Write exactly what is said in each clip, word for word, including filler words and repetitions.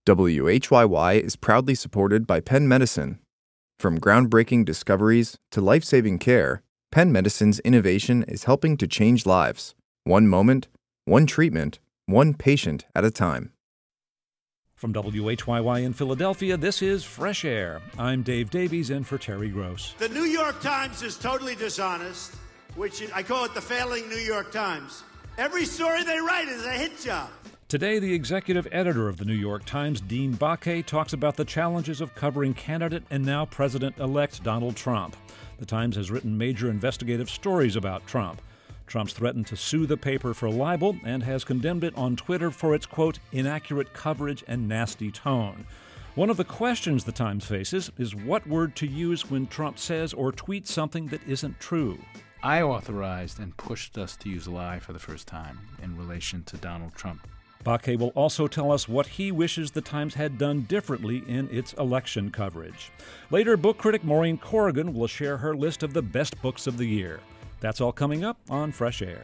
W H Y Y is proudly supported by Penn Medicine. From groundbreaking discoveries to life-saving care, Penn Medicine's innovation is helping to change lives, one moment, one treatment, one patient at a time. From W H Y Y in Philadelphia, this is Fresh Air. I'm Dave Davies in for Terry Gross. The New York Times is totally dishonest, which is, I call it the failing New York Times. Every story they write is a hit job. Today, the executive editor of the New York Times, Dean Baquet, talks about the challenges of covering candidate and now President-elect Donald Trump. The Times has written major investigative stories about Trump. Trump's threatened to sue the paper for libel and has condemned it on Twitter for its, quote, inaccurate coverage and nasty tone. One of the questions the Times faces is what word to use when Trump says or tweets something that isn't true. I authorized and pushed us to use lie for the first time in relation to Donald Trump. Baquet will also tell us what he wishes the Times had done differently in its election coverage. Later, book critic Maureen Corrigan will share her list of the best books of the year. That's all coming up on Fresh Air.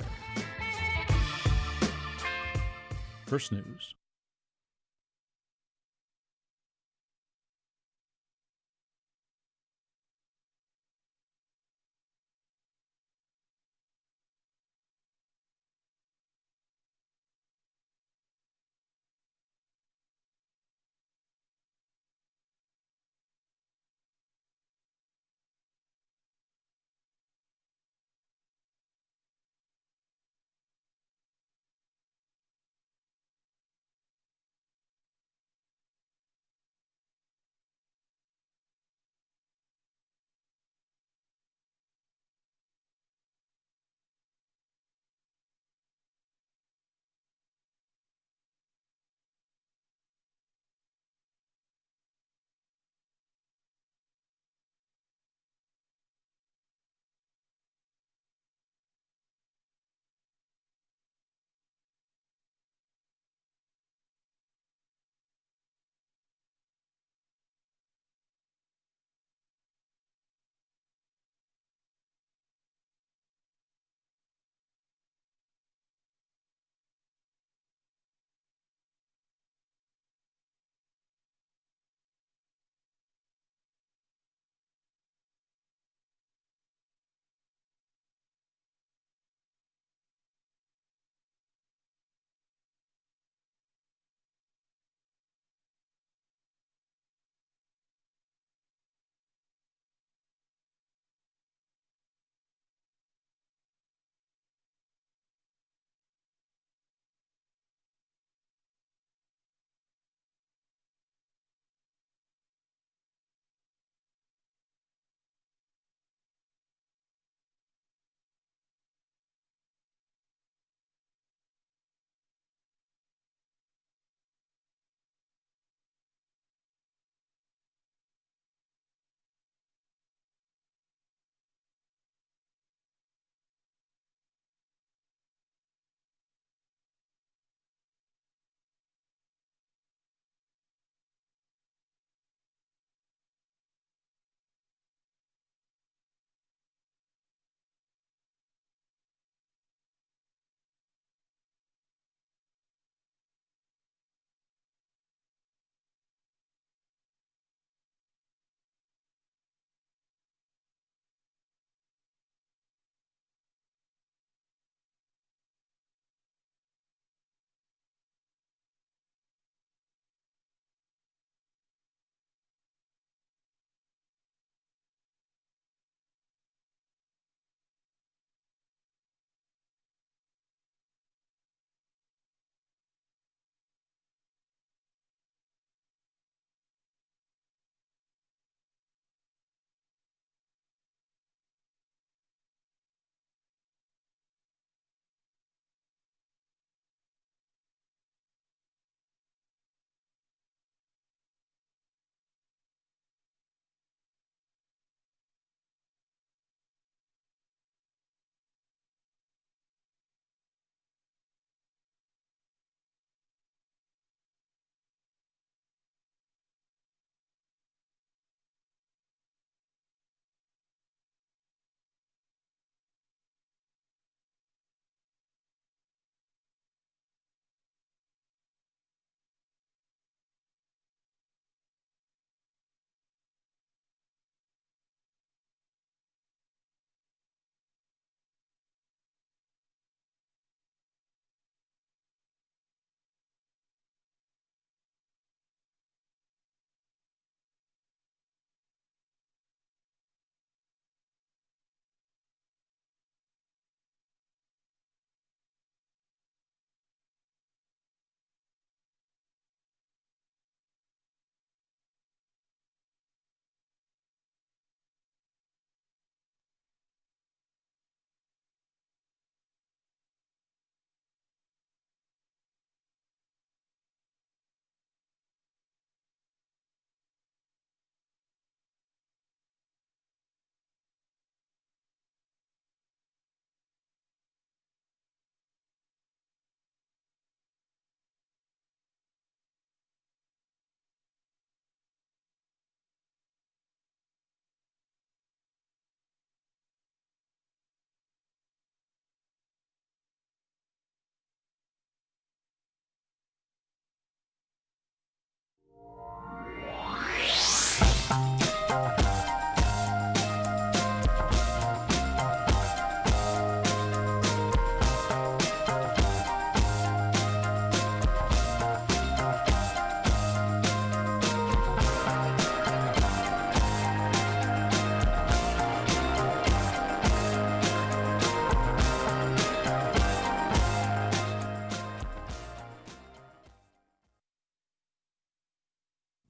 First News.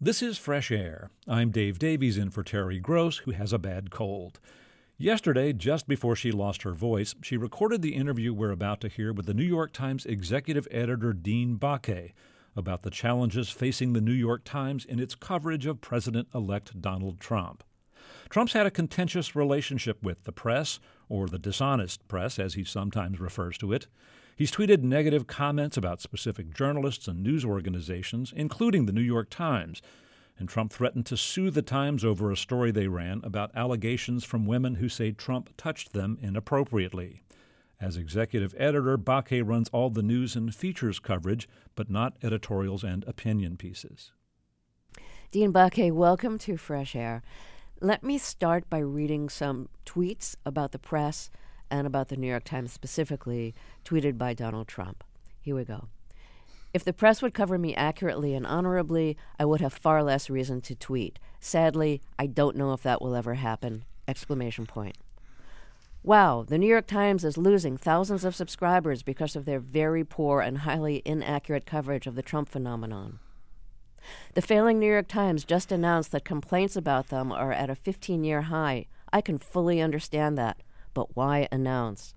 This is Fresh Air. I'm Dave Davies in for Terry Gross, who has a bad cold. Yesterday, just before she lost her voice, she recorded the interview we're about to hear with the New York Times executive editor Dean Baquet about the challenges facing the New York Times in its coverage of President-elect Donald Trump. Trump's had a contentious relationship with the press, or the dishonest press, as he sometimes refers to it. He's tweeted negative comments about specific journalists and news organizations, including the New York Times, and Trump threatened to sue the Times over a story they ran about allegations from women who say Trump touched them inappropriately. As executive editor, Baquet runs all the news and features coverage, but not editorials and opinion pieces. Dean Baquet, welcome to Fresh Air. Let me start by reading some tweets about the press and about the New York Times specifically, tweeted by Donald Trump. Here we go. If the press would cover me accurately and honorably, I would have far less reason to tweet. Sadly, I don't know if that will ever happen! Exclamation point. Wow, the New York Times is losing thousands of subscribers because of their very poor and highly inaccurate coverage of the Trump phenomenon. The failing New York Times just announced that complaints about them are at a fifteen-year high. I can fully understand that. But why announce?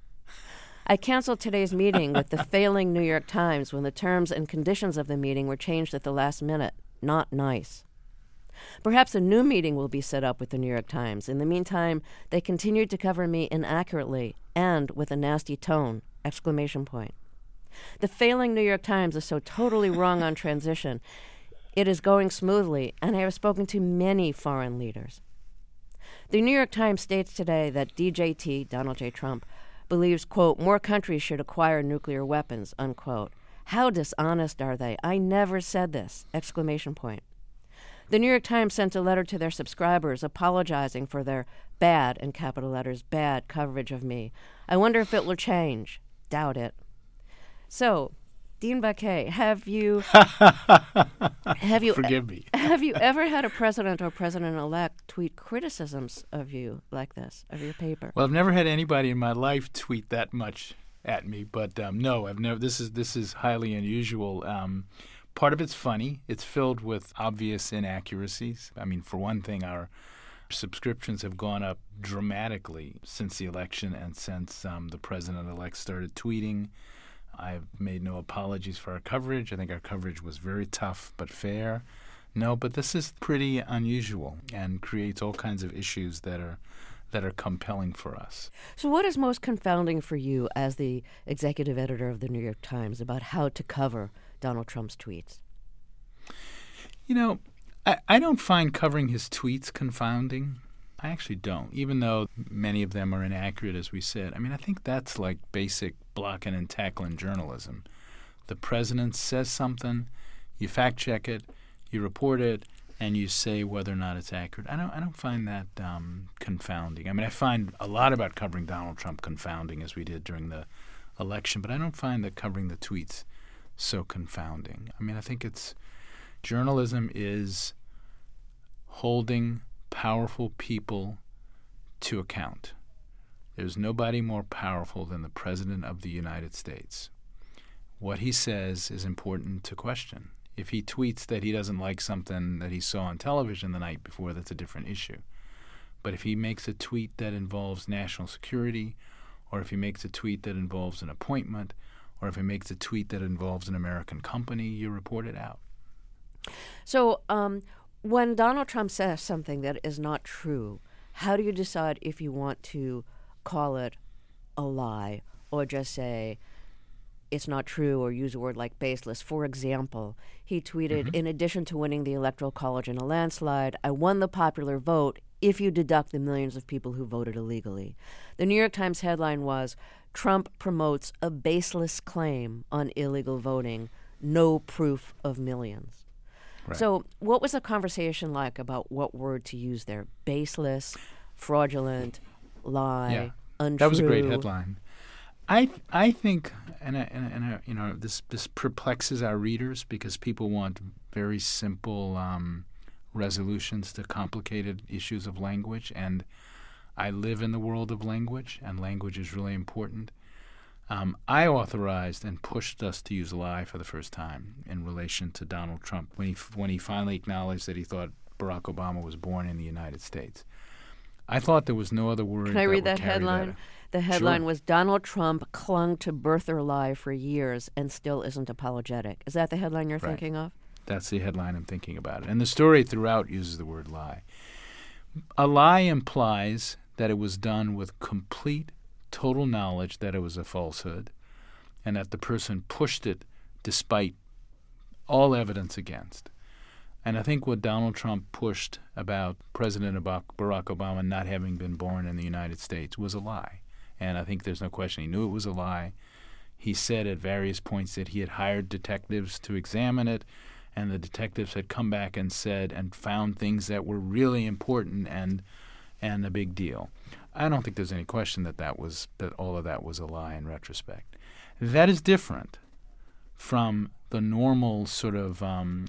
I canceled today's meeting with the failing New York Times when the terms and conditions of the meeting were changed at the last minute. Not nice. Perhaps a new meeting will be set up with the New York Times. In the meantime, they continued to cover me inaccurately and with a nasty tone! Exclamation point. The failing New York Times is so totally wrong on transition. It is going smoothly, and I have spoken to many foreign leaders. The New York Times states today that D J T, Donald J. Trump, believes, quote, more countries should acquire nuclear weapons, unquote. How dishonest are they? I never said this! Exclamation point. The New York Times sent a letter to their subscribers apologizing for their bad, in capital letters, bad coverage of me. I wonder if it will change. Doubt it. So, Dean Baquet, have you have you Forgive me. have you ever had a president or president-elect tweet criticisms of you like this, of your paper? Well, I've never had anybody in my life tweet that much at me, but um, no, I've never. This is this is highly unusual. Um, part of it's funny. It's filled with obvious inaccuracies. I mean, for one thing, our subscriptions have gone up dramatically since the election and since um, the president-elect started tweeting. I've made no apologies for our coverage. I think our coverage was very tough but fair. No, but this is pretty unusual and creates all kinds of issues that are that are compelling for us. So what is most confounding for you as the executive editor of the New York Times about how to cover Donald Trump's tweets? You know, I, I don't find covering his tweets confounding. I actually don't, even though many of them are inaccurate, as we said. I mean, I think that's like basic blocking and tackling journalism. The president says something, you fact-check it, you report it, and you say whether or not it's accurate. I don't I don't find that um, confounding. I mean, I find a lot about covering Donald Trump confounding, as we did during the election, but I don't find that covering the tweets so confounding. I mean, I think it's journalism is holding powerful people to account. There's nobody more powerful than the President of the United States. What he says is important to question. If he tweets that he doesn't like something that he saw on television the night before, that's a different issue. But if he makes a tweet that involves national security, or if he makes a tweet that involves an appointment, or if he makes a tweet that involves an American company, you report it out. So um, when Donald Trump says something that is not true, how do you decide if you want to call it a lie or just say it's not true or use a word like baseless? For example, he tweeted, mm-hmm. in addition to winning the Electoral College in a landslide, I won the popular vote if you deduct the millions of people who voted illegally. The New York Times headline was, Trump promotes a baseless claim on illegal voting, no proof of millions. Right. So what was the conversation like about what word to use there? Baseless, fraudulent, lie, yeah. untrue? That was a great headline. I I think, and, I, and, I, and I, you know, this this perplexes our readers because people want very simple um, resolutions to complicated issues of language, and I live in the world of language, and language is really important. Um, I authorized and pushed us to use lie for the first time in relation to Donald Trump when he when he finally acknowledged that he thought Barack Obama was born in the United States. I thought there was no other word. Can I that read would that carry headline? That. The headline Sure. was Donald Trump clung to birther lie for years and still isn't apologetic. Is that the headline you're Right. thinking of? That's the headline I'm thinking about. It. And the story throughout uses the word lie. A lie implies that it was done with complete, total knowledge that it was a falsehood and that the person pushed it despite all evidence against. And I think what Donald Trump pushed about President Barack Obama not having been born in the United States was a lie. And I think there's no question he knew it was a lie. He said at various points that he had hired detectives to examine it, and the detectives had come back and said and found things that were really important and and a big deal. I don't think there's any question that that was that all of that was a lie in retrospect. That is different from the normal sort of um,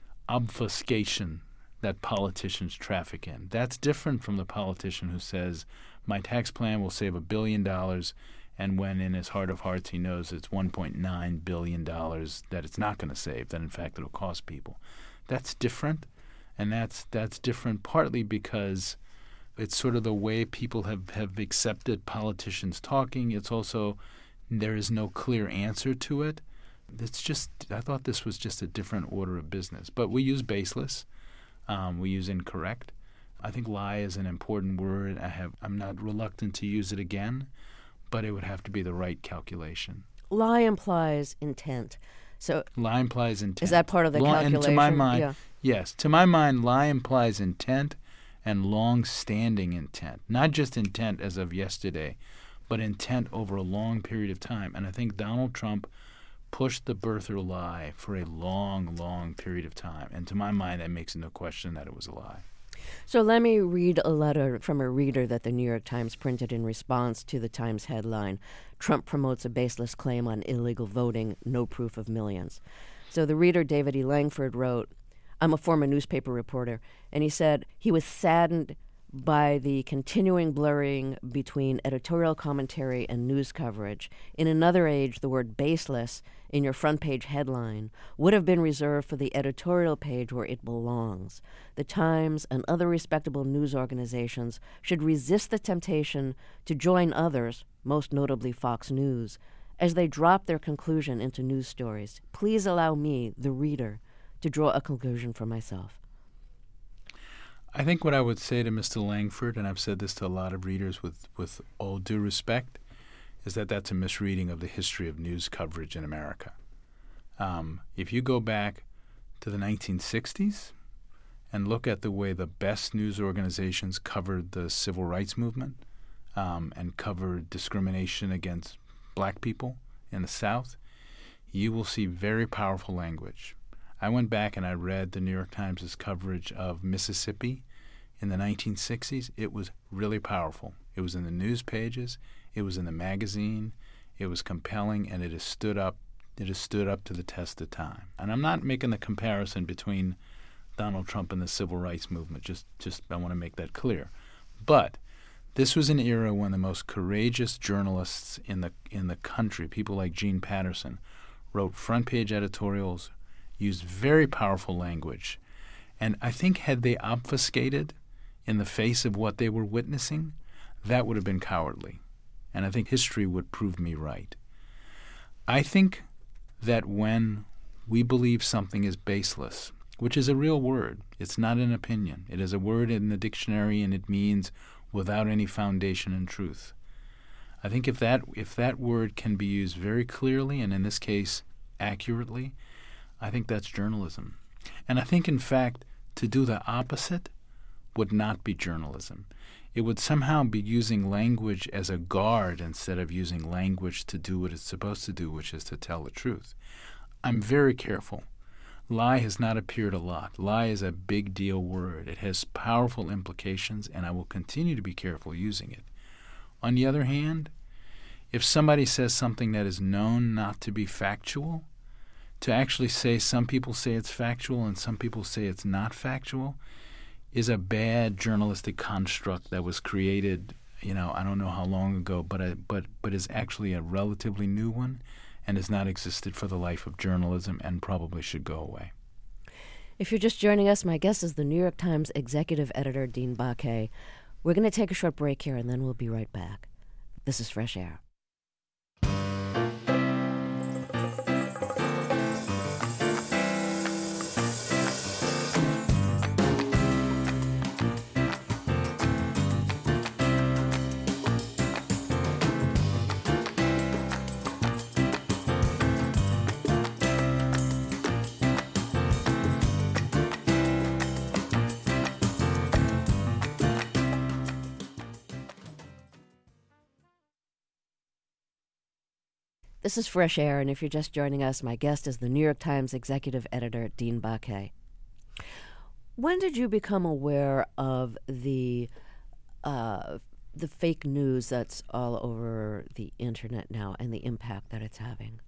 obfuscation that politicians traffic in. That's different from the politician who says, my tax plan will save a billion dollars, and when in his heart of hearts he knows it's one point nine billion dollars that it's not going to save, that in fact it'll cost people. That's different, and that's that's different partly because it's sort of the way people have, have accepted politicians talking. It's also there is no clear answer to it. It's just I thought this was just a different order of business. But we use baseless. Um, we use incorrect. I think lie is an important word. I have I'm not reluctant to use it again, but it would have to be the right calculation. Lie implies intent. So lie implies intent. Is that part of the long, calculation? And to my mind, yeah. yes. To my mind, lie implies intent and long-standing intent, not just intent as of yesterday, but intent over a long period of time. And I think Donald Trump pushed the birther lie for a long, long period of time. And to my mind, that makes no question that it was a lie. So let me read a letter from a reader that the New York Times printed in response to the Times headline, Trump promotes a baseless claim on illegal voting, no proof of millions. So the reader, David E. Langford, wrote, I'm a former newspaper reporter, and he said he was saddened by the continuing blurring between editorial commentary and news coverage. In another age, the word baseless in your front page headline would have been reserved for the editorial page where it belongs. The Times and other respectable news organizations should resist the temptation to join others, most notably Fox News, as they drop their conclusion into news stories. Please allow me, the reader, to draw a conclusion for myself. I think what I would say to Mister Langford, and I've said this to a lot of readers with, with all due respect, is that that's a misreading of the history of news coverage in America. Um, if you go back to the nineteen sixties and look at the way the best news organizations covered the civil rights movement um, and covered discrimination against black people in the South, you will see very powerful language. I went back and I read the New York Times' coverage of Mississippi in the nineteen sixties. It was really powerful. It was in the news pages. It was in the magazine. It was compelling, and it has stood up. It has stood up to the test of time. And I'm not making the comparison between Donald Trump and the civil rights movement. Just, just I want to make that clear. But this was an era when the most courageous journalists in the in the country, people like Gene Patterson, wrote front-page editorials, used very powerful language. And I think had they obfuscated in the face of what they were witnessing, that would have been cowardly. And I think history would prove me right. I think that when we believe something is baseless, which is a real word, it's not an opinion. It is a word in the dictionary, and it means without any foundation in truth. I think if that if that word can be used very clearly, and in this case accurately, I think that's journalism. And I think, in fact, to do the opposite would not be journalism. It would somehow be using language as a guard instead of using language to do what it's supposed to do, which is to tell the truth. I'm very careful. Lie has not appeared a lot. Lie is a big deal word. It has powerful implications, and I will continue to be careful using it. On the other hand, if somebody says something that is known not to be factual, to actually say some people say it's factual and some people say it's not factual is a bad journalistic construct that was created you know, I don't know how long ago, but a, but but is actually a relatively new one, and has not existed for the life of journalism, and probably should go away. If you're just joining us, my guest is the New York Times executive editor, Dean Baquet. We're going to take a short break here, and then we'll be right back. This is Fresh Air. This is Fresh Air, and if you're just joining us, my guest is the New York Times executive editor, Dean Baquet. When did you become aware of the uh, the fake news that's all over the internet now and the impact that it's having?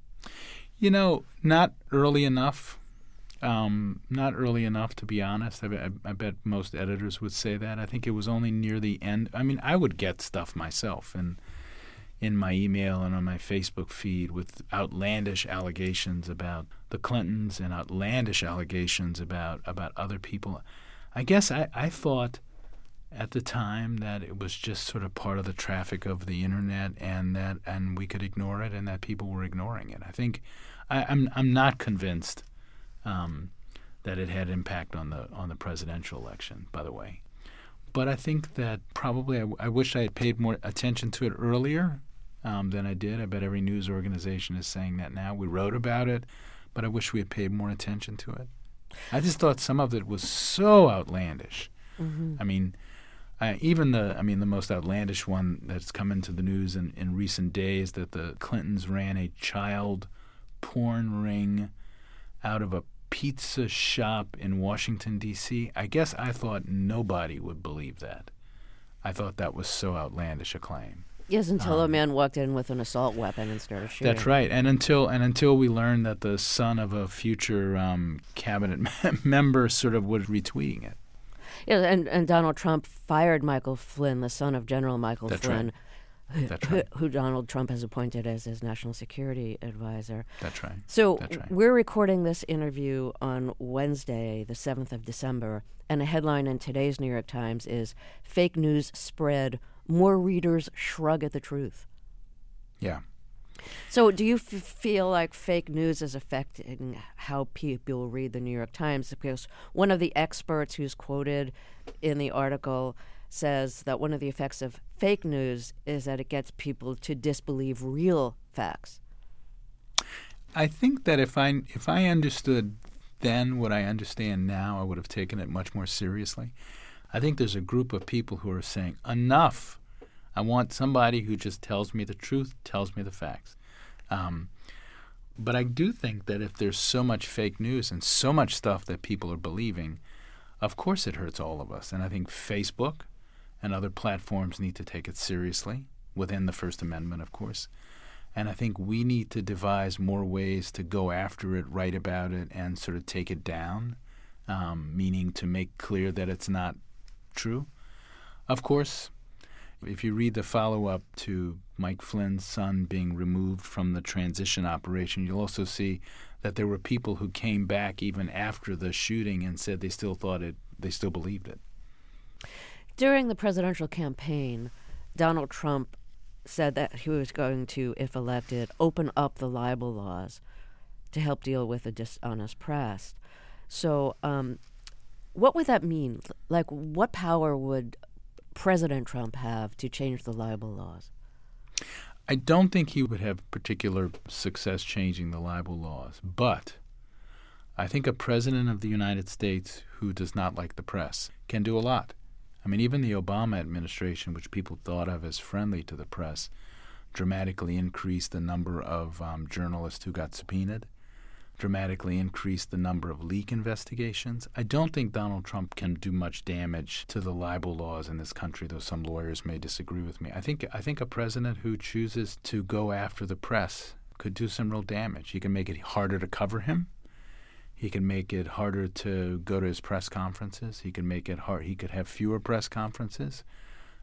You know, not early enough. Um, not early enough, to be honest. I, I, I bet most editors would say that. I think it was only near the end. I mean, I would get stuff myself, and in my email and on my Facebook feed with outlandish allegations about the Clintons and outlandish allegations about, about other people. I guess I, I thought at the time that it was just sort of part of the traffic of the internet, and that and we could ignore it, and that people were ignoring it. I think I, I'm I'm not convinced um, that it had impact on the on the presidential election, by the way. But I think that probably I, I wish I had paid more attention to it earlier. Um, than I did. I bet every news organization is saying that now. We wrote about it, but I wish we had paid more attention to it. I just thought some of it was so outlandish. Mm-hmm. I mean, I, even the I mean the most outlandish one that's come into the news in, in recent days, that the Clintons ran a child porn ring out of a pizza shop in Washington, D C I guess I thought nobody would believe that. I thought that was so outlandish a claim. Yes, until um, a man walked in with an assault weapon and started shooting. That's right, and until and until we learned that the son of a future um, cabinet member sort of was retweeting it. Yeah, and, and Donald Trump fired Michael Flynn, the son of General Michael That's Flynn, right. That's right. who, who Donald Trump has appointed as his national security advisor. That's right. So That's right. We're recording this interview on Wednesday, the seventh of December, and a headline in today's New York Times is "Fake News Spread. More readers shrug at the truth." Yeah. So do you f- feel like fake news is affecting how people read the New York Times? Because one of the experts who's quoted in the article says that one of the effects of fake news is that it gets people to disbelieve real facts. I think that if I if I understood then what I understand now, I would have taken it much more seriously. I think there's a group of people who are saying, enough. I want somebody who just tells me the truth, tells me the facts. Um, but I do think that if there's so much fake news and so much stuff that people are believing, of course it hurts all of us. And I think Facebook and other platforms need to take it seriously, within the First Amendment, of course. And I think we need to devise more ways to go after it, write about it, and sort of take it down, um, meaning to make clear that it's not true. Of course, if you read the follow-up to Mike Flynn's son being removed from the transition operation, you'll also see that there were people who came back even after the shooting and said they still thought it, they still believed it. During the presidential campaign, Donald Trump said that he was going to, if elected, open up the libel laws to help deal with the dishonest press. So, um, what would that mean? Like, what power would President Trump have to change the libel laws? I don't think he would have particular success changing the libel laws, but I think a president of the United States who does not like the press can do a lot. I mean, even the Obama administration, which people thought of as friendly to the press, dramatically increased the number of um, journalists who got subpoenaed, dramatically increased the number of leak investigations. I don't think Donald Trump can do much damage to the libel laws in this country, though some lawyers may disagree with me. I think I think a president who chooses to go after the press could do some real damage. He can make it harder to cover him. He can make it harder to go to his press conferences. He can make it hard. He could have fewer press conferences.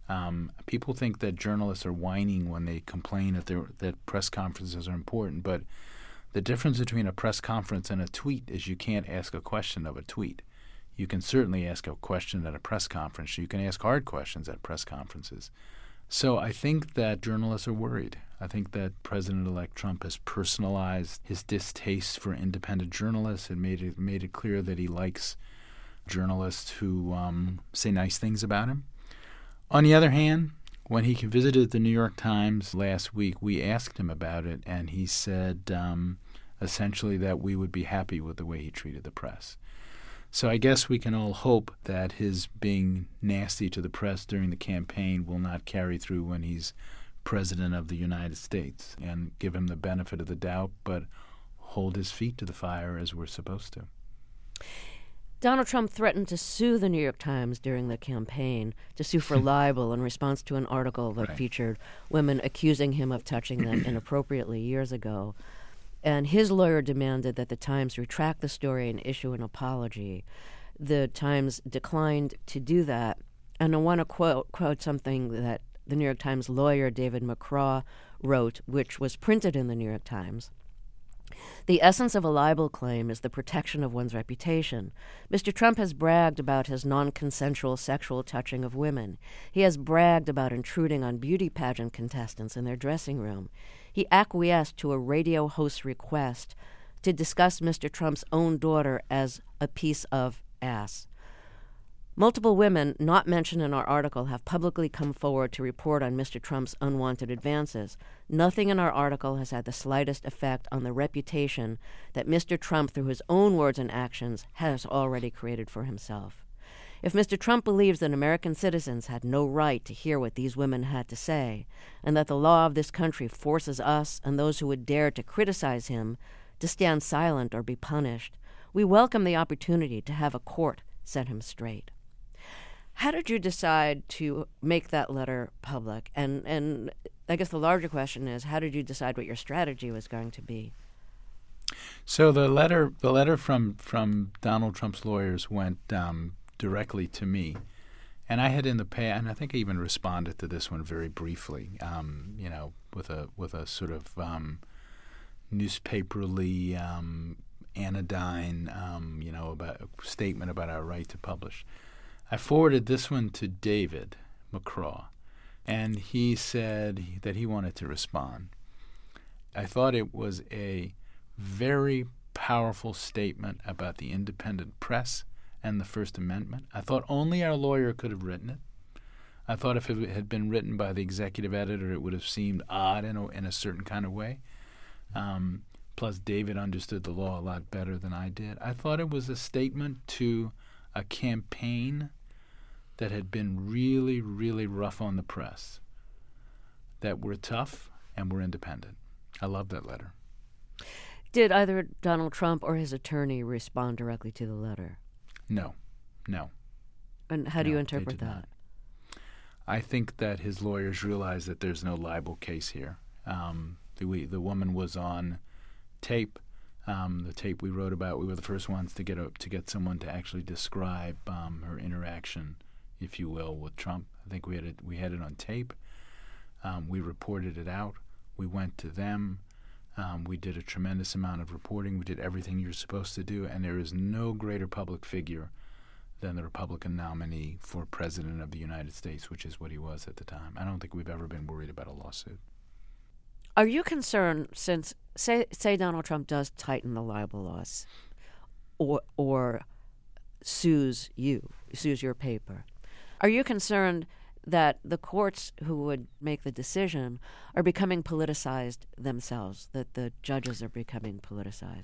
Um, people think that journalists are whining when they complain that, that press conferences are important, but the difference between a press conference and a tweet is you can't ask a question of a tweet. You can certainly ask a question at a press conference. You can ask hard questions at press conferences. So I think that journalists are worried. I think that President-elect Trump has personalized his distaste for independent journalists and made it made it clear that he likes journalists who um, say nice things about him. On the other hand, when he visited the New York Times last week, we asked him about it, and he said um, essentially that we would be happy with the way he treated the press. So I guess we can all hope that his being nasty to the press during the campaign will not carry through when he's president of the United States, and give him the benefit of the doubt, but hold his feet to the fire as we're supposed to. Donald Trump threatened to sue the New York Times during the campaign, to sue for libel in response to an article that Right. featured women accusing him of touching them inappropriately years ago. And his lawyer demanded that the Times retract the story and issue an apology. The Times declined to do that. And I want to quote, quote something that the New York Times lawyer David McCraw wrote, which was printed in the New York Times. The essence of a libel claim is the protection of one's reputation. Mister Trump has bragged about his non-consensual sexual touching of women. He has bragged about intruding on beauty pageant contestants in their dressing room. He acquiesced to a radio host's request to discuss Mister Trump's own daughter as a piece of ass. Multiple women not mentioned in our article have publicly come forward to report on Mister Trump's unwanted advances. Nothing in our article has had the slightest effect on the reputation that Mister Trump, through his own words and actions, has already created for himself. If Mister Trump believes that American citizens had no right to hear what these women had to say, and that the law of this country forces us and those who would dare to criticize him to stand silent or be punished, we welcome the opportunity to have a court set him straight. How did you decide to make that letter public? And and I guess the larger question is, how did you decide what your strategy was going to be? So the letter, the letter from from Donald Trump's lawyers went um, directly to me, and I had in the past, and I think I even responded to this one very briefly, um, you know, with a with a sort of um, newspaperly um, anodyne, um, you know, about a statement about our right to publish. I forwarded this one to David McCraw, and he said that he wanted to respond. I thought it was a very powerful statement about the independent press and the First Amendment. I thought only our lawyer could have written it. I thought if it had been written by the executive editor, it would have seemed odd in a, in a certain kind of way. Um, plus, David understood the law a lot better than I did. I thought it was a statement to a campaign that had been really, really rough on the press, that we're tough and we're independent. I love that letter. Did either Donald Trump or his attorney respond directly to the letter? No, no. And how do No, you they interpret did that? not. I think that his lawyers realize that there's no libel case here. Um, the, we, the woman was on tape. Um, the tape we wrote about, we were the first ones to get a, to get someone to actually describe um, her interaction, if you will, with Trump. I think we had it, we had it on tape. Um, we reported it out. We went to them. Um, we did a tremendous amount of reporting. We did everything you're supposed to do, and there is no greater public figure than the Republican nominee for President of the United States, which is what he was at the time. I don't think we've ever been worried about a lawsuit. Are you concerned, since, say, say Donald Trump does tighten the libel laws or, or sues you, sues your paper, are you concerned that the courts who would make the decision are becoming politicized themselves, that the judges are becoming politicized?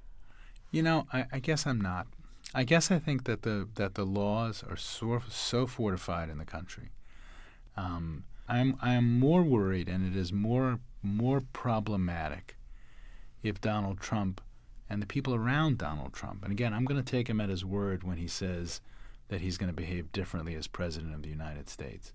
You know, I, I guess I'm not. I guess I think that the that the laws are so, so fortified in the country. Um, I'm I am more worried, and it is more more problematic if Donald Trump and the people around Donald Trump, and again, I'm going to take him at his word when he says that he's going to behave differently as President of the United States.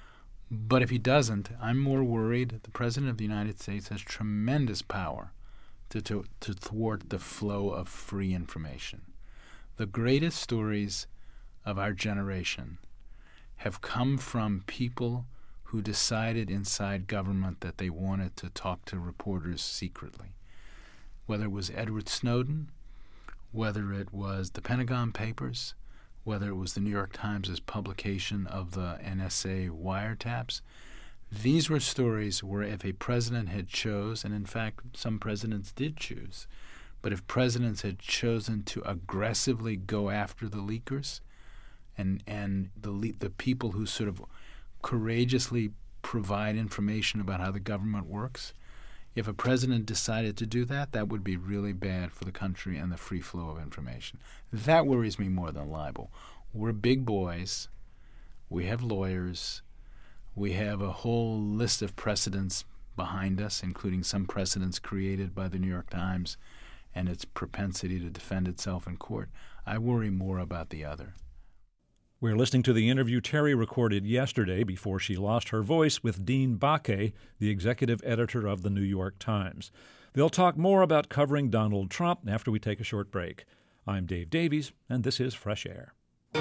But if he doesn't, I'm more worried that the President of the United States has tremendous power to, to, to thwart the flow of free information. The greatest stories of our generation have come from people who decided inside government that they wanted to talk to reporters secretly. Whether it was Edward Snowden, whether it was the Pentagon Papers, whether it was the New York Times' publication of the N S A wiretaps, these were stories where if a president had chose, and in fact some presidents did choose, but if presidents had chosen to aggressively go after the leakers and and the le- the people who sort of courageously provide information about how the government works, if a president decided to do that, that would be really bad for the country and the free flow of information. That worries me more than libel. We're big boys. We have lawyers. We have a whole list of precedents behind us, including some precedents created by the New York Times and its propensity to defend itself in court. I worry more about the other. We're listening to the interview Terry recorded yesterday before she lost her voice with Dean Baquet, the executive editor of the New York Times. They'll talk more about covering Donald Trump after we take a short break. I'm Dave Davies, and this is Fresh Air.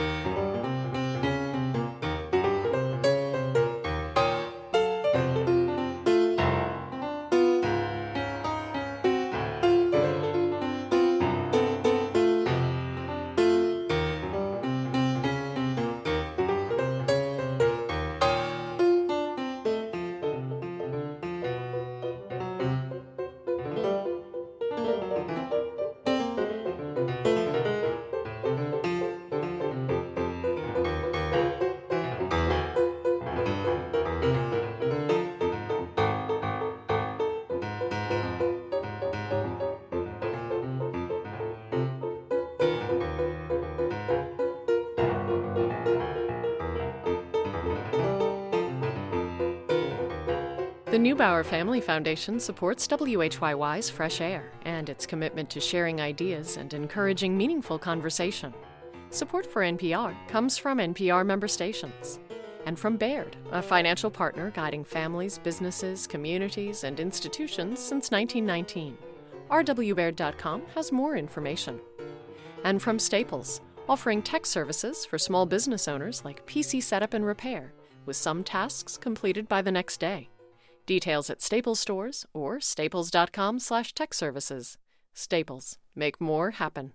The Neubauer Family Foundation supports W H Y Y's Fresh Air and its commitment to sharing ideas and encouraging meaningful conversation. Support for N P R comes from N P R member stations and from Baird, a financial partner guiding families, businesses, communities, and institutions since nineteen nineteen. R W Baird dot com has more information. And from Staples, offering tech services for small business owners like P C setup and repair, with some tasks completed by the next day. Details at Staples stores or staples dot com slash tech services. Staples. Make more happen.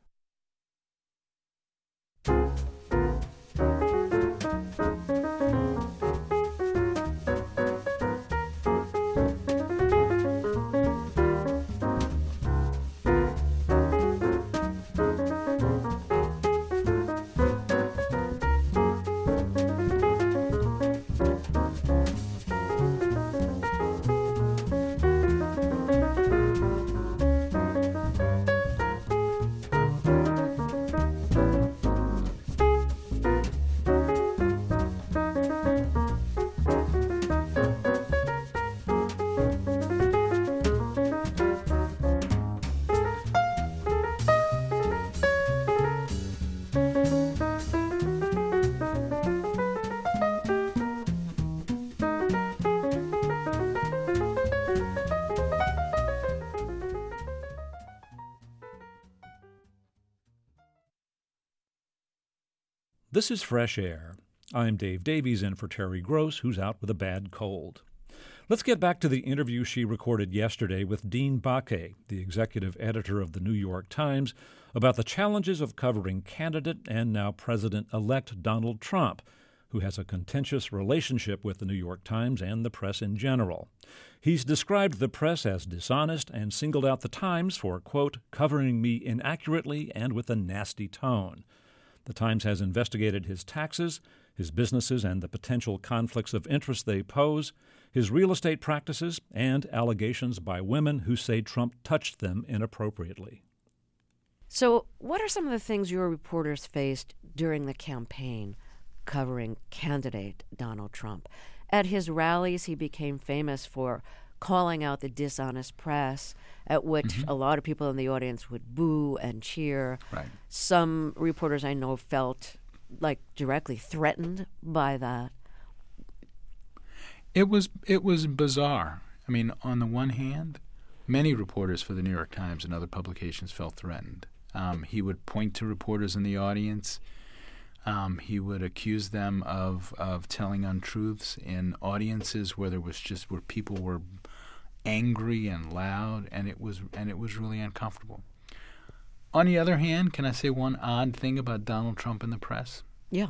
This is Fresh Air. I'm Dave Davies in for Terry Gross, who's out with a bad cold. Let's get back to the interview she recorded yesterday with Dean Baquet, the executive editor of the New York Times, about the challenges of covering candidate and now President-elect Donald Trump, who has a contentious relationship with the New York Times and the press in general. He's described the press as dishonest and singled out the Times for, quote, covering me inaccurately and with a nasty tone. The Times has investigated his taxes, his businesses and the potential conflicts of interest they pose, his real estate practices, and allegations by women who say Trump touched them inappropriately. So what are some of the things your reporters faced during the campaign covering candidate Donald Trump? At his rallies, he became famous for calling out the dishonest press, at which mm-hmm. a lot of people in the audience would boo and cheer. Right. Some reporters I know felt like directly threatened by that. It was it was bizarre. I mean, on the one hand, many reporters for the New York Times and other publications felt threatened. Um, he would point to reporters in the audience. Um, he would accuse them of, of telling untruths in audiences where there was just where people were angry and loud, and it was and it was really uncomfortable. On the other hand, can I say one odd thing about Donald Trump in the press? Yeah.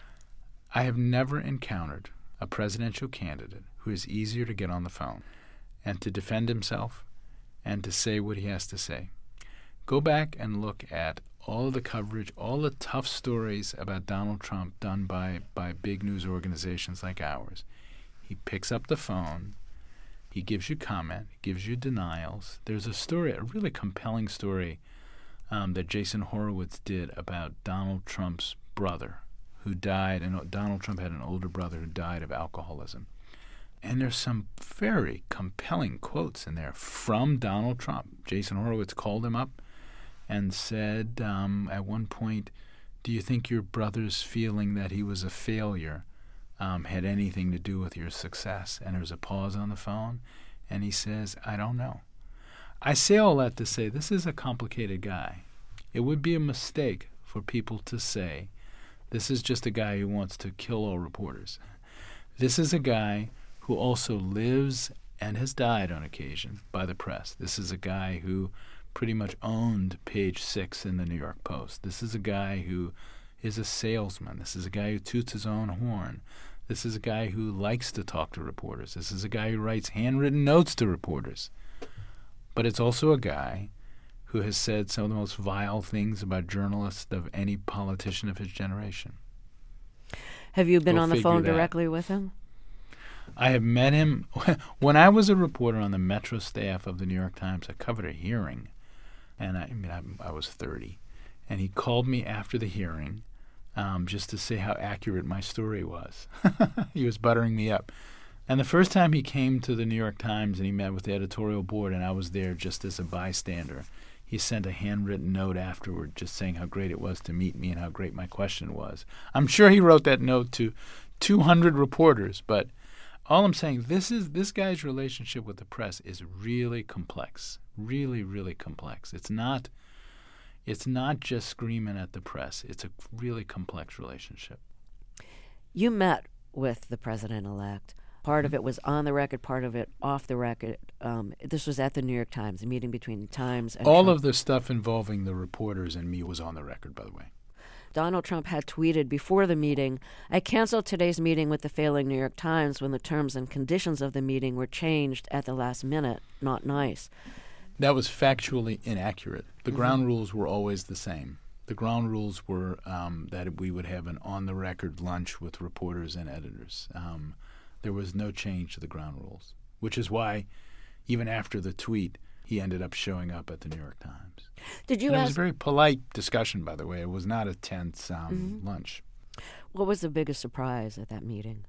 I have never encountered a presidential candidate who is easier to get on the phone and to defend himself and to say what he has to say. Go back and look at all of the coverage, all the tough stories about Donald Trump done by, by big news organizations like ours. He picks up the phone. He gives you comment, gives you denials. There's a story, a really compelling story um, that Jason Horowitz did about Donald Trump's brother who died, and Donald Trump had an older brother who died of alcoholism. And there's some very compelling quotes in there from Donald Trump. Jason Horowitz called him up and said um, at one point, do you think your brother's feeling that he was a failure um, had anything to do with your success? And there's a pause on the phone, and he says, I don't know. I say all that to say this is a complicated guy. It would be a mistake for people to say this is just a guy who wants to kill all reporters. This is a guy who also lives and has died on occasion by the press. This is a guy who pretty much owned Page Six in the New York Post. This is a guy who is a salesman. This is a guy who toots his own horn. This is a guy who likes to talk to reporters. This is a guy who writes handwritten notes to reporters. But it's also a guy who has said some of the most vile things about journalists of any politician of his generation. Have you been Go on the phone figure that. directly with him? I have met him. When I was a reporter on the Metro staff of the New York Times, I covered a hearing. And I, I mean, I, I was thirty. And he called me after the hearing um, just to say how accurate my story was. He was buttering me up. And the first time he came to the New York Times and he met with the editorial board, and I was there just as a bystander, he sent a handwritten note afterward just saying how great it was to meet me and how great my question was. I'm sure he wrote that note to two hundred reporters, but all I'm saying, this is this guy's relationship with the press is really complex, really, really complex. It's not, it's not just screaming at the press. It's a really complex relationship. You met with the president-elect. Part of it was on the record, part of it off the record. Um, this was at the New York Times, a meeting between the Times and All Trump. of the stuff involving the reporters and me was on the record, by the way. Donald Trump had tweeted before the meeting, I canceled today's meeting with the failing New York Times when the terms and conditions of the meeting were changed at the last minute. Not nice. That was factually inaccurate. The Mm-hmm. ground rules were always the same. The ground rules were um, that we would have an on-the-record lunch with reporters and editors. Um, there was no change to the ground rules, which is why even after the tweet, he ended up showing up at the New York Times. Did you and it ask, was a very polite discussion, by the way. It was not a tense um, Mm-hmm. lunch. what was the biggest surprise at that meeting?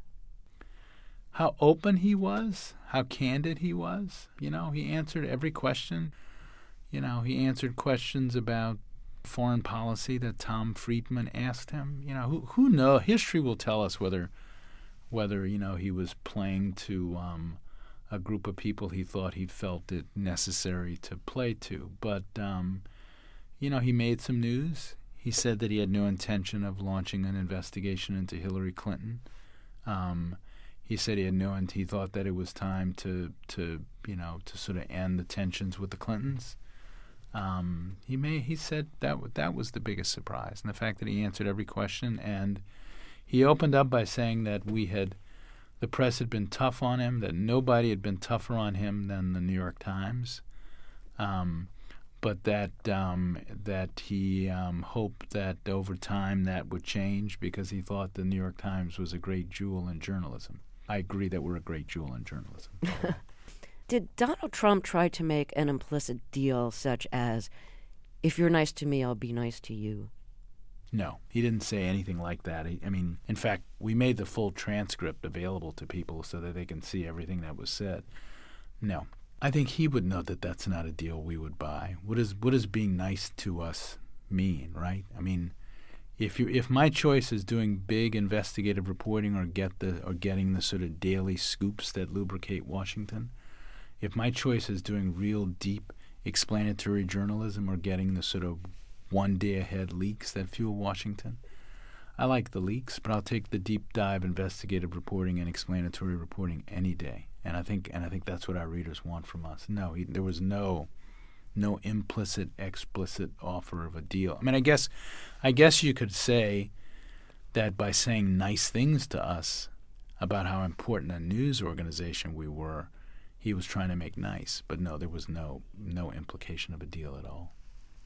How open he was, how candid he was. You know, he answered every question. You know, he answered questions about foreign policy that Tom Friedman asked him. You know, who who knows? History will tell us whether, whether you know, he was playing to um, a group of people he thought he felt it necessary to play to. But, um, you know, he made some news. He said that he had no intention of launching an investigation into Hillary Clinton. Um, he said he had no, and he thought that it was time to, to you know, to sort of end the tensions with the Clintons. Um, he may, he said that that was the biggest surprise, and the fact that he answered every question, and he opened up by saying that we had, the press had been tough on him, that nobody had been tougher on him than the New York Times, um, but that um, that he um, hoped that over time that would change because he thought the New York Times was a great jewel in journalism. I agree that we're a great jewel in journalism. Did Donald Trump try to make an implicit deal such as, if you're nice to me, I'll be nice to you? No, he didn't say anything like that. He, I mean, in fact, we made the full transcript available to people so that they can see everything that was said. No. I think he would know that that's not a deal we would buy. What is what does being nice to us mean, right? I mean, if you if my choice is doing big investigative reporting or get the or getting the sort of daily scoops that lubricate Washington, if my choice is doing real deep explanatory journalism or getting the sort of one day ahead leaks that fuel Washington, I like the leaks, but I'll take the deep dive investigative reporting and explanatory reporting any day. And I think and I think that's what our readers want from us. No, he, there was no no implicit, explicit offer of a deal. I mean, I guess I guess you could say that by saying nice things to us about how important a news organization we were, he was trying to make nice. But no, there was no no implication of a deal at all.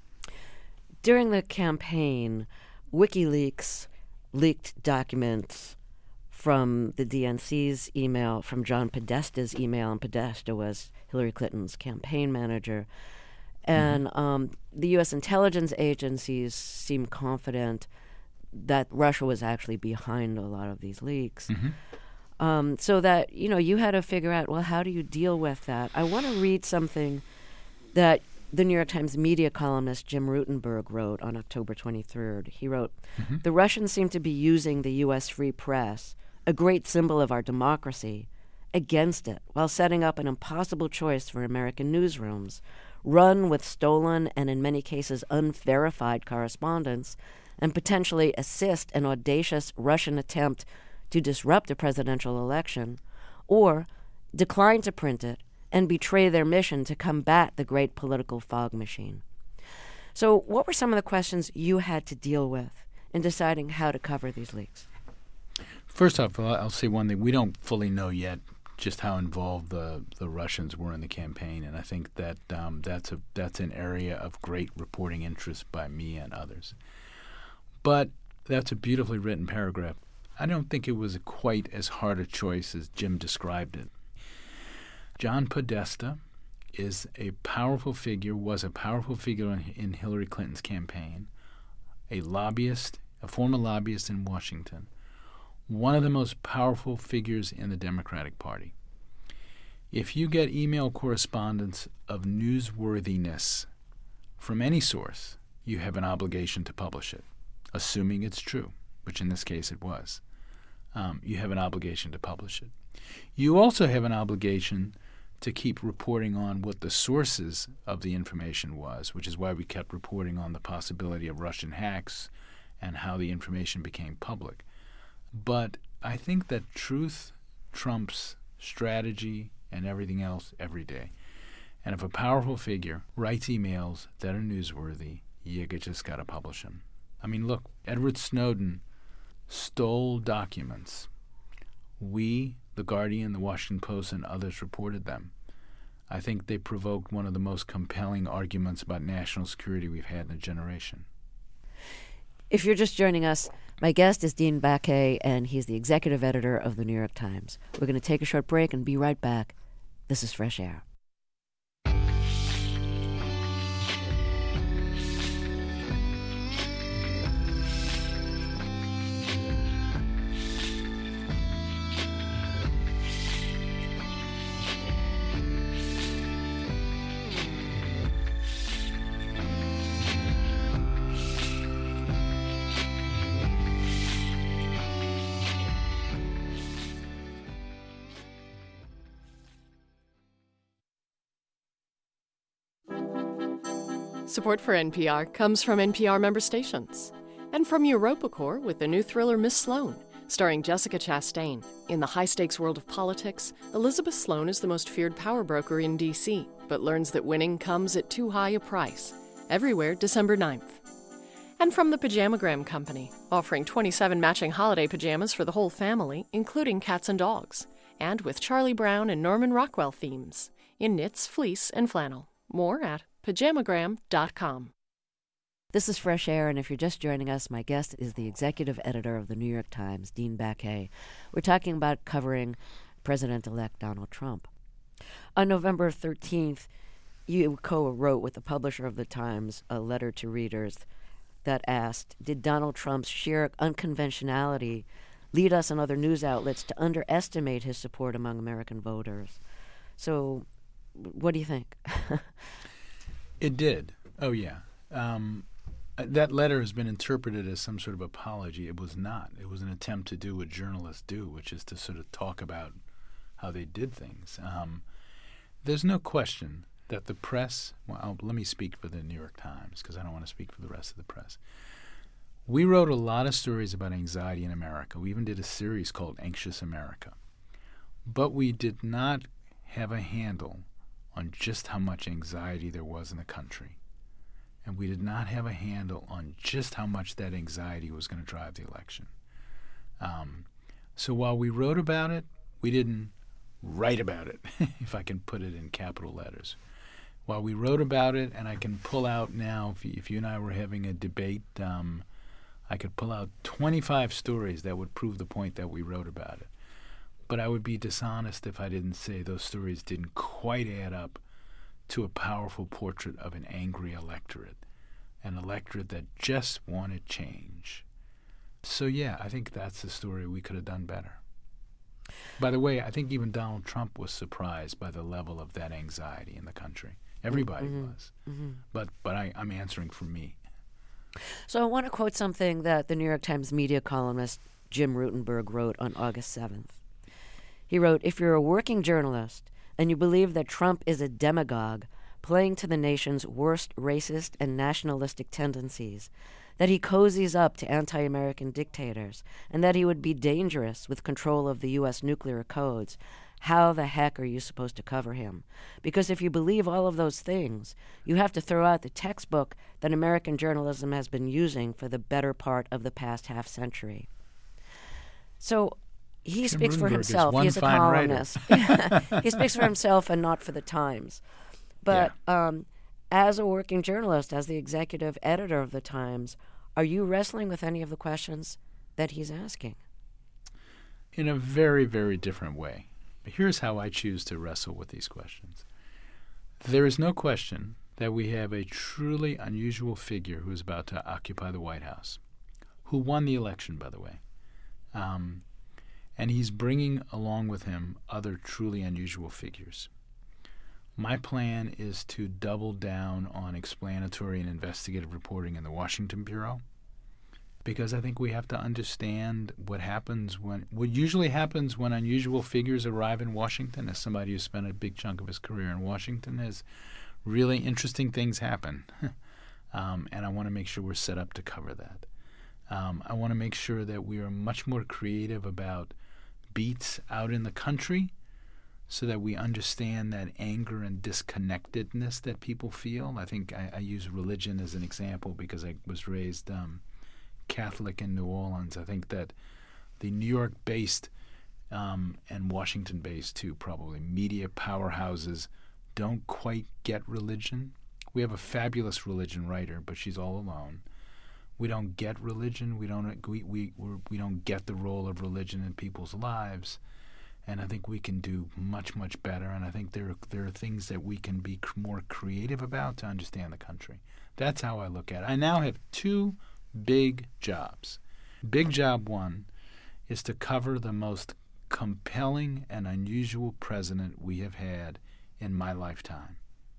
During the campaign, WikiLeaks leaked documents from the D N C's email, from John Podesta's email, and Podesta was Hillary Clinton's campaign manager. And mm-hmm. um, the U S intelligence agencies seemed confident that Russia was actually behind a lot of these leaks. Mm-hmm. Um, so that, you know, you had to figure out, well, how do you deal with that? I want to read something that the New York Times media columnist Jim Rutenberg wrote on October twenty-third. He wrote, mm-hmm. "The Russians seem to be using the U S free press, a great symbol of our democracy, against it, while setting up an impossible choice for American newsrooms, run with stolen and in many cases unverified correspondence, and potentially assist an audacious Russian attempt to disrupt a presidential election, or decline to print it and betray their mission to combat the great political fog machine." So what were some of the questions you had to deal with in deciding how to cover these leaks? First off, I'll say one thing. We don't fully know yet just how involved the, the Russians were in the campaign, and I think that um, that's a that's an area of great reporting interest by me and others. But that's a beautifully written paragraph. I don't think it was quite as hard a choice as Jim described it. John Podesta is a powerful figure, was a powerful figure in, in Hillary Clinton's campaign, a lobbyist, a former lobbyist in Washington, one of the most powerful figures in the Democratic Party. If you get email correspondence of newsworthiness from any source, you have an obligation to publish it, assuming it's true, which in this case it was. Um, you have an obligation to publish it. You also have an obligation to keep reporting on what the sources of the information was, which is why we kept reporting on the possibility of Russian hacks and how the information became public. But I think that truth trumps strategy and everything else every day. And if a powerful figure writes emails that are newsworthy, you just got to publish them. I mean, look, Edward Snowden stole documents. We, The Guardian, The Washington Post, and others reported them. I think they provoked one of the most compelling arguments about national security we've had in a generation. If you're just joining us, my guest is Dean Baquet, and he's the executive editor of the New York Times. We're going to take a short break and be right back. This is Fresh Air. Support for N P R comes from N P R member stations and from EuropaCorp with the new thriller Miss Sloane, starring Jessica Chastain. In the high-stakes world of politics, Elizabeth Sloane is the most feared power broker in D C, but learns that winning comes at too high a price. Everywhere, December ninth. And from the Pajamagram Company, offering twenty-seven matching holiday pajamas for the whole family, including cats and dogs, and with Charlie Brown and Norman Rockwell themes, in knits, fleece, and flannel. More at pajamagram dot com. This is Fresh Air, and if you're just joining us, my guest is the executive editor of the New York Times, Dean Baquet. We're talking about covering President-elect Donald Trump. On November thirteenth, you co-wrote with the publisher of the Times a letter to readers that asked, did Donald Trump's sheer unconventionality lead us and other news outlets to underestimate his support among American voters? So what do you think? It did. Oh, yeah. Um, that letter has been interpreted as some sort of apology. It was not. It was an attempt to do what journalists do, which is to sort of talk about how they did things. Um, there's no question that the press, well, I'll, let me speak for the New York Times because I don't want to speak for the rest of the press. We wrote a lot of stories about anxiety in America. We even did a series called Anxious America. But we did not have a handle on just how much anxiety there was in the country. And we did not have a handle on just how much that anxiety was going to drive the election. Um, so while we wrote about it, we didn't write about it, if I can put it in capital letters. While we wrote about it, and I can pull out now, if you, if you and I were having a debate, um, I could pull out twenty-five stories that would prove the point that we wrote about it. But I would be dishonest if I didn't say those stories didn't quite add up to a powerful portrait of an angry electorate, an electorate that just wanted change. So, yeah, I think that's the story we could have done better. By the way, I think even Donald Trump was surprised by the level of that anxiety in the country. Everybody mm-hmm. was. Mm-hmm. But but I, I'm answering for me. So I want to quote something that the New York Times media columnist Jim Rutenberg wrote on August seventh. He wrote, "If you're a working journalist and you believe that Trump is a demagogue playing to the nation's worst racist and nationalistic tendencies, that he cozies up to anti-American dictators, and that he would be dangerous with control of the U S nuclear codes, how the heck are you supposed to cover him? Because if you believe all of those things, you have to throw out the textbook that American journalism has been using for the better part of the past half century." So he Jim speaks for Rutenberg himself. He's a columnist. He speaks for himself and not for the Times. But yeah. um, as a working journalist, as the executive editor of the Times, are you wrestling with any of the questions that he's asking? In a very, very different way. Here's how I choose to wrestle with these questions. There is no question that we have a truly unusual figure who is about to occupy the White House, who won the election, by the way. Um, and he's bringing along with him other truly unusual figures. My plan is to double down on explanatory and investigative reporting in the Washington Bureau, because I think we have to understand what happens when, what usually happens when unusual figures arrive in Washington. As somebody who spent a big chunk of his career in Washington, is really interesting things happen. um, and I want to make sure we're set up to cover that. Um, I want to make sure that we are much more creative about beats out in the country, so that we understand that anger and disconnectedness that people feel. I think I, I use religion as an example because I was raised um, Catholic in New Orleans. I think that the New York-based um, and Washington-based, too, probably, media powerhouses don't quite get religion. We have a fabulous religion writer, but she's all alone. We don't get religion. We don't we we we're, we don't get the role of religion in people's lives. And I think we can do much, much better. And I think there are, there are things that we can be cr- more creative about to understand the country. That's how I look at it. I now have two big jobs. Big job one is to cover the most compelling and unusual president we have had in my lifetime.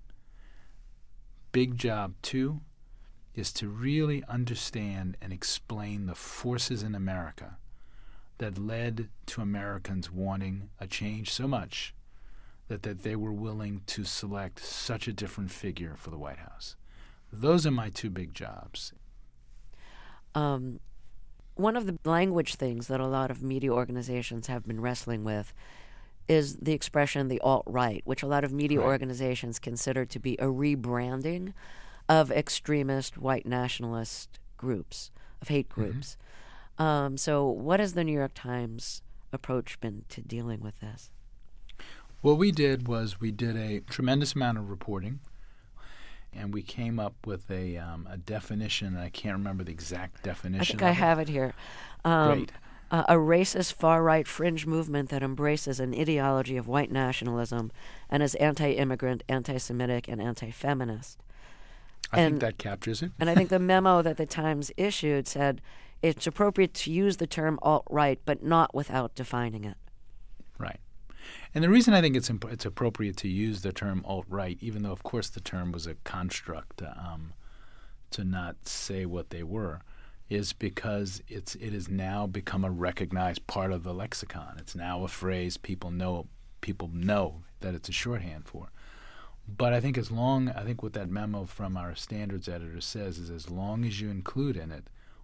Big job two is to really understand and explain the forces in America that led to Americans wanting a change so much that, that they were willing to select such a different figure for the White House. Those are my two big jobs. Um, one of the language things that a lot of media organizations have been wrestling with is the expression the alt-right, which a lot of media right. organizations consider to be a rebranding of extremist white nationalist groups, of hate groups. Mm-hmm. Um, so what has the New York Times approach been to dealing with this? What we did was we did a tremendous amount of reporting, and we came up with a um, a definition. I can't remember the exact definition. I think of I it. have it here. Um, Great. Uh, a racist far-right fringe movement that embraces an ideology of white nationalism and is anti-immigrant, anti-Semitic, and anti-feminist. I and, think that captures it. And I think the memo that the Times issued said it's appropriate to use the term alt-right, but not without defining it. Right. And the reason I think it's imp- it's appropriate to use the term alt-right, even though, of course, the term was a construct um, to not say what they were, is because it's it has now become a recognized part of the lexicon. It's now a phrase people know people know that it's a shorthand for. But I think as long I think what that memo from our standards editor says is as long as you include in it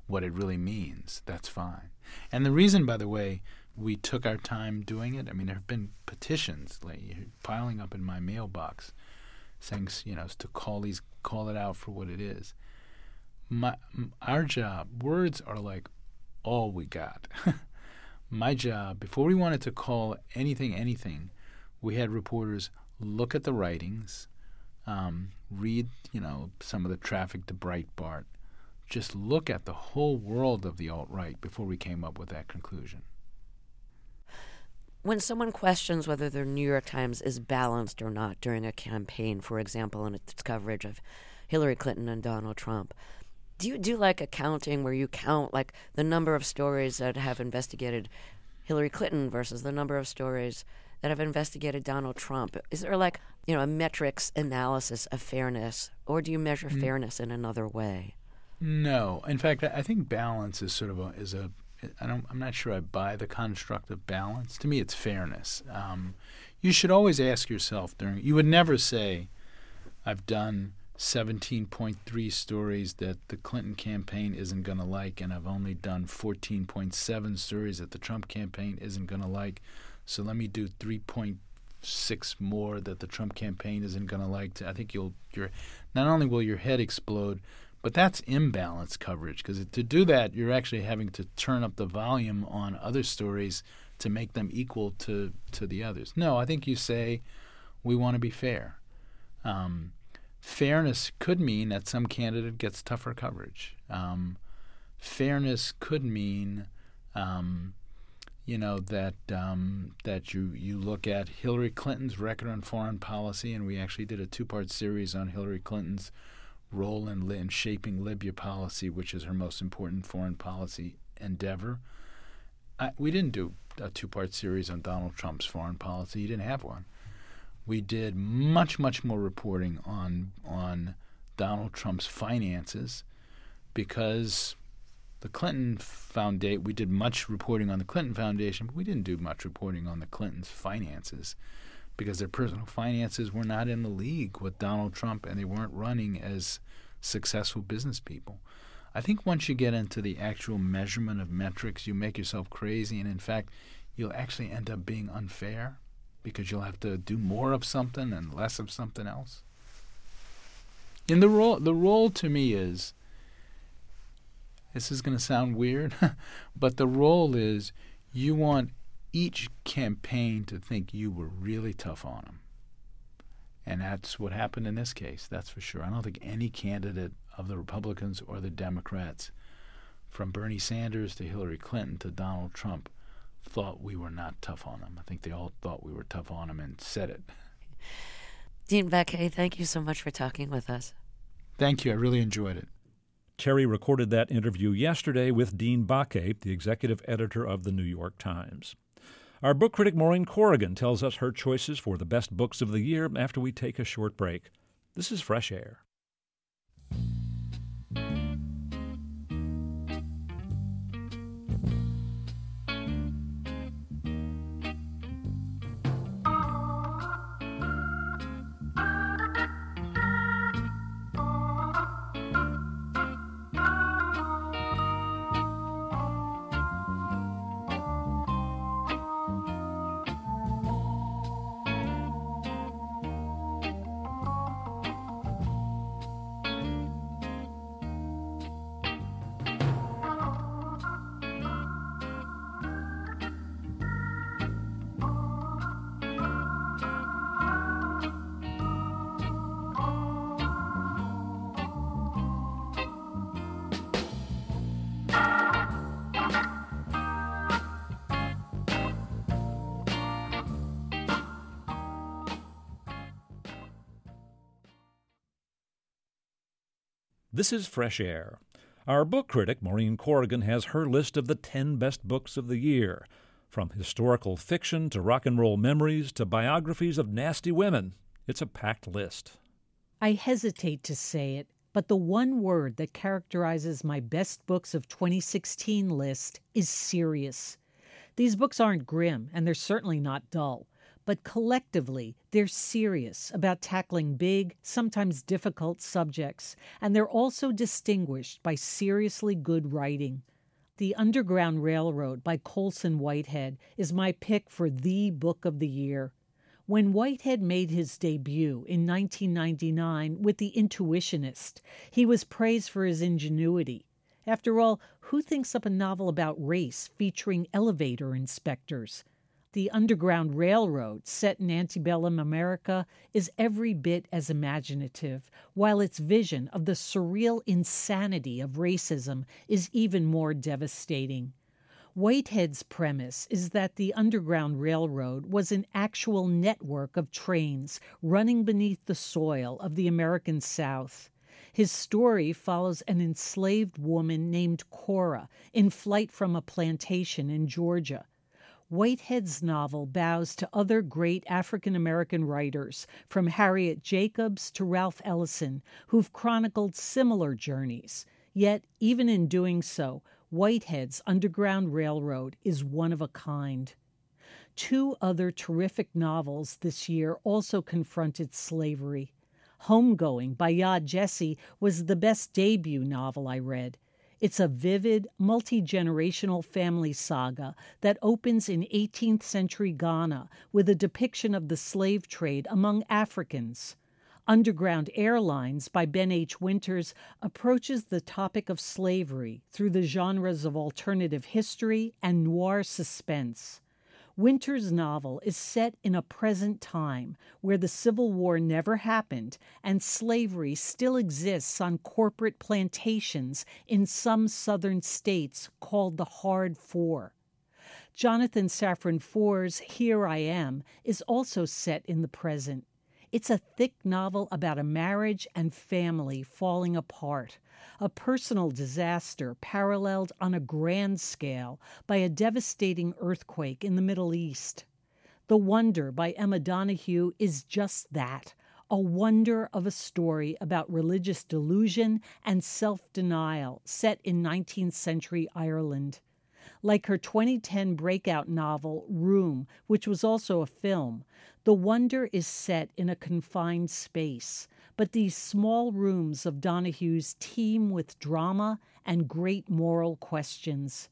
what it really means, that's fine. And the reason, by the way, we took our time doing it, I mean, there have been petitions like, piling up in my mailbox saying, you know, to call these, call it out for what it is. My, our job, words are like all we got. My job, before we wanted to call anything anything, we had reporters look at the writings, um, read, you know, some of the traffic to Breitbart, just look at the whole world of the alt-right before we came up with that conclusion. When someone questions whether the New York Times is balanced or not during a campaign, for example, in its coverage of Hillary Clinton and Donald Trump, do you do like accounting where you count like the number of stories that have investigated Hillary Clinton versus the number of stories that have investigated Donald Trump? Is there like, you know, a metrics analysis of fairness, or do you measure mm. fairness in another way? No. In fact, I think balance is sort of a is a I don't, I'm not sure I buy the construct of balance. To me, it's fairness. Um, you should always ask yourself during. You would never say, "I've done seventeen point three stories that the Clinton campaign isn't going to like, and I've only done fourteen point seven stories that the Trump campaign isn't going to like. So let me do three point six more that the Trump campaign isn't going to like." I think you'll. Your not only will your head explode, but that's imbalanced coverage, because to do that, you're actually having to turn up the volume on other stories to make them equal to, to the others. No, I think you say we want to be fair. Um, fairness could mean that some candidate gets tougher coverage. Um, fairness could mean, um, you know, that um, that you, you look at Hillary Clinton's record on foreign policy, and we actually did a two-part series on Hillary Clinton's role in, in shaping Libya policy, which is her most important foreign policy endeavor. I, we didn't do a two-part series on Donald Trump's foreign policy. He didn't have one. We did much, much more reporting on on Donald Trump's finances because the Clinton Foundation, we did much reporting on the Clinton Foundation, but we didn't do much reporting on the Clintons' finances, because their personal finances were not in the league with Donald Trump, and they weren't running as successful business people. I think once you get into the actual measurement of metrics, you make yourself crazy, and in fact, you'll actually end up being unfair because you'll have to do more of something and less of something else. And the role, the role to me is, this is going to sound weird, but the role is you want each campaign to think you were really tough on them. And that's what happened in this case, that's for sure. I don't think any candidate of the Republicans or the Democrats, from Bernie Sanders to Hillary Clinton to Donald Trump, thought we were not tough on them. I think they all thought we were tough on them and said it. Dean Baquet, thank you so much for talking with us. Thank you. I really enjoyed it. Terry recorded that interview yesterday with Dean Baquet, the executive editor of the New York Times. Our book critic Maureen Corrigan tells us her choices for the best books of the year after we take a short break. This is Fresh Air. This is Fresh Air. Our book critic, Maureen Corrigan, has her list of the ten best books of the year, from historical fiction to rock and roll memories to biographies of nasty women. It's a packed list. I hesitate to say it, but the one word that characterizes my best books of twenty sixteen list is serious. These books aren't grim, and they're certainly not dull, but collectively they're serious about tackling big, sometimes difficult subjects, and they're also distinguished by seriously good writing. The Underground Railroad by Colson Whitehead is my pick for the book of the year. When Whitehead made his debut in nineteen ninety-nine with The Intuitionist, he was praised for his ingenuity. After all, who thinks up a novel about race featuring elevator inspectors? The Underground Railroad, set in antebellum America, is every bit as imaginative, while its vision of the surreal insanity of racism is even more devastating. Whitehead's premise is that the Underground Railroad was an actual network of trains running beneath the soil of the American South. His story follows an enslaved woman named Cora in flight from a plantation in Georgia. Whitehead's novel bows to other great African-American writers, from Harriet Jacobs to Ralph Ellison, who've chronicled similar journeys. Yet, even in doing so, Whitehead's Underground Railroad is one of a kind. Two other terrific novels this year also confronted slavery. Homegoing by Yaa Gyasi was the best debut novel I read. It's a vivid, multi-generational family saga that opens in eighteenth century Ghana with a depiction of the slave trade among Africans. Underground Airlines by Ben H. Winters approaches the topic of slavery through the genres of alternative history and noir suspense. Winters' novel is set in a present time where the Civil War never happened and slavery still exists on corporate plantations in some southern states called the Hard Four. Jonathan Safran Foer's Here I Am is also set in the present. It's a thick novel about a marriage and family falling apart, a personal disaster paralleled on a grand scale by a devastating earthquake in the Middle East. The Wonder by Emma Donoghue is just that, a wonder of a story about religious delusion and self-denial set in nineteenth century Ireland. Like her twenty ten breakout novel, Room, which was also a film, The Wonder is set in a confined space, but these small rooms of Donoghue's teem with drama and great moral questions.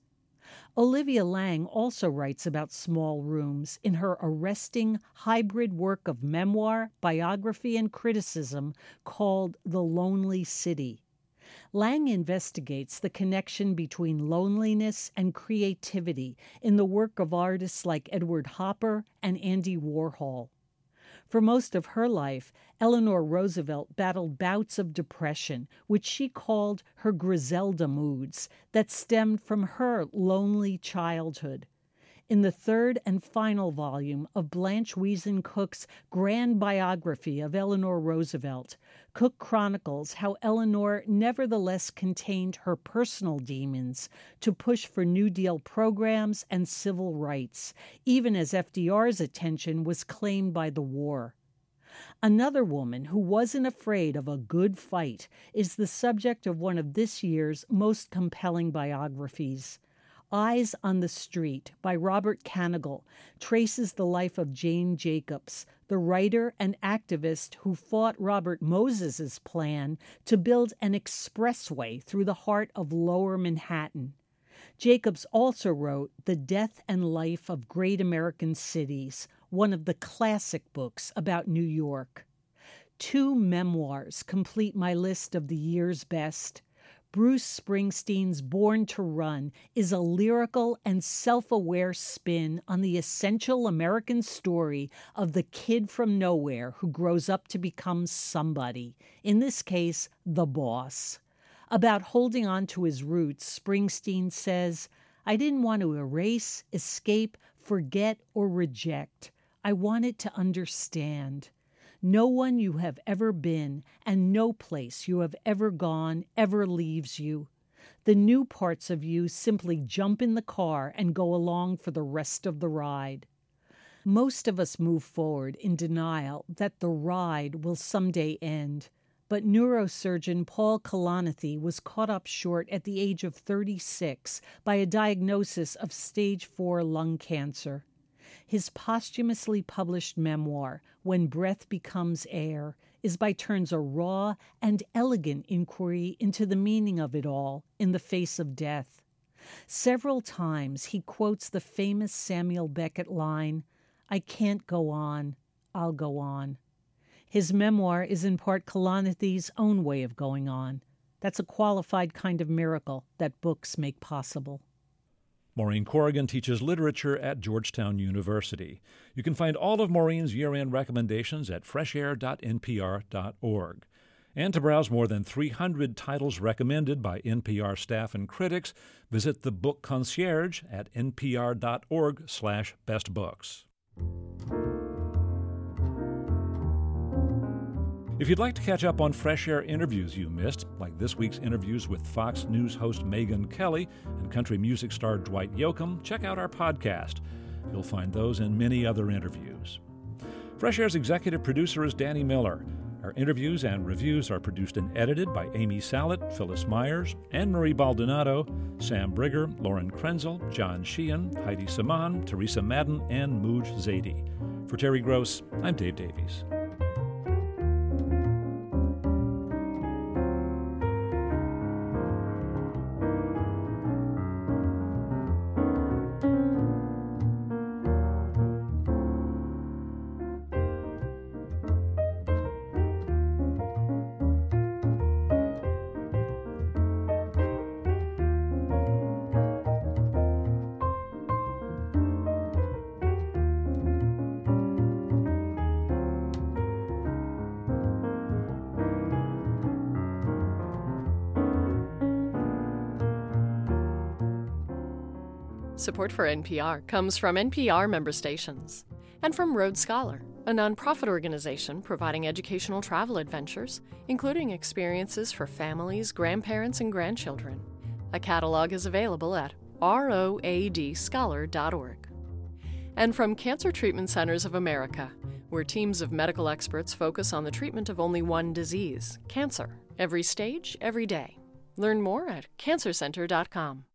Olivia Laing also writes about small rooms in her arresting hybrid work of memoir, biography, and criticism called The Lonely City. Laing investigates the connection between loneliness and creativity in the work of artists like Edward Hopper and Andy Warhol. For most of her life, Eleanor Roosevelt battled bouts of depression, which she called her Griselda moods, that stemmed from her lonely childhood. In the third and final volume of Blanche Wiesen Cook's grand biography of Eleanor Roosevelt, Cook chronicles how Eleanor nevertheless contained her personal demons to push for New Deal programs and civil rights, even as F D R's attention was claimed by the war. Another woman who wasn't afraid of a good fight is the subject of one of this year's most compelling biographies. Eyes on the Street by Robert Kanigal traces the life of Jane Jacobs, the writer and activist who fought Robert Moses's plan to build an expressway through the heart of Lower Manhattan. Jacobs also wrote The Death and Life of Great American Cities, one of the classic books about New York. Two memoirs complete my list of the year's best. Bruce Springsteen's Born to Run is a lyrical and self-aware spin on the essential American story of the kid from nowhere who grows up to become somebody, in this case, the boss. About holding on to his roots, Springsteen says, "I didn't want to erase, escape, forget, or reject. I wanted to understand. No one you have ever been and no place you have ever gone ever leaves you. The new parts of you simply jump in the car and go along for the rest of the ride." Most of us move forward in denial that the ride will someday end, but neurosurgeon Paul Kalanithi was caught up short at the age of thirty-six by a diagnosis of stage four lung cancer. His posthumously published memoir, When Breath Becomes Air, is by turns a raw and elegant inquiry into the meaning of it all in the face of death. Several times he quotes the famous Samuel Beckett line, "I can't go on, I'll go on." His memoir is in part Kalanithe's own way of going on. That's a qualified kind of miracle that books make possible. Maureen Corrigan teaches literature at Georgetown University. You can find all of Maureen's year-end recommendations at fresh air dot n p r dot org. And to browse more than three hundred titles recommended by N P R staff and critics, visit the Book Concierge at n p r dot org slash best books. If you'd like to catch up on Fresh Air interviews you missed, like this week's interviews with Fox News host Megyn Kelly and country music star Dwight Yoakam, check out our podcast. You'll find those and many other interviews. Fresh Air's executive producer is Danny Miller. Our interviews and reviews are produced and edited by Amy Sallet, Phyllis Myers, Anne-Marie Baldonado, Sam Brigger, Lauren Krenzel, John Sheehan, Heidi Saman, Teresa Madden, and Mooj Zadie. For Terry Gross, I'm Dave Davies. Support for N P R comes from N P R member stations and from Road Scholar, a nonprofit organization providing educational travel adventures, including experiences for families, grandparents, and grandchildren. A catalog is available at road scholar dot org. And from Cancer Treatment Centers of America, where teams of medical experts focus on the treatment of only one disease, cancer, every stage, every day. Learn more at cancer center dot com.